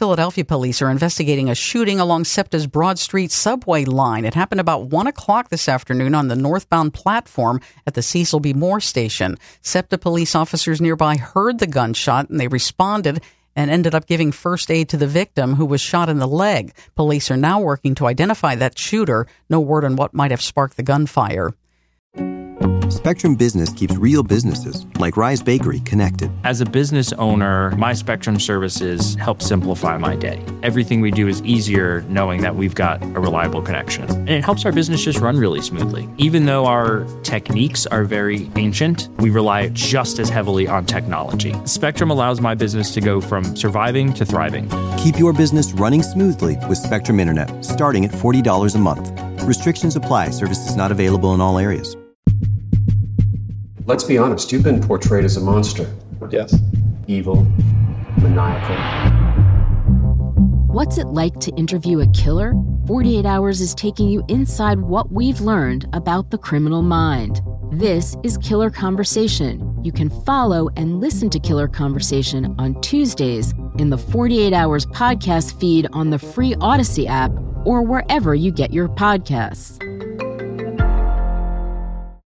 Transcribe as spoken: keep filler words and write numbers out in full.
Philadelphia police are investigating a shooting along SEPTA's Broad Street subway line. It happened about one o'clock this afternoon on the northbound platform at the Cecil B. Moore station. SEPTA police officers nearby heard the gunshot, and they responded and ended up giving first aid to the victim, who was shot in the leg. Police are now working to identify that shooter. No word on what might have sparked the gunfire. Spectrum Business keeps real businesses, like Rise Bakery, connected. As a business owner, my Spectrum services help simplify my day. Everything we do is easier knowing that we've got a reliable connection. And it helps our business just run really smoothly. Even though our techniques are very ancient, we rely just as heavily on technology. Spectrum allows my business to go from surviving to thriving. Keep your business running smoothly with Spectrum Internet, starting at forty dollars a month. Restrictions apply. Services not available in all areas. Let's be honest, you've been portrayed as a monster. Yes. Evil, maniacal. What's it like to interview a killer? forty-eight hours is taking you inside what we've learned about the criminal mind. This is Killer Conversation. You can follow and listen to Killer Conversation on Tuesdays in the forty-eight hours podcast feed on the free Odyssey app or wherever you get your podcasts.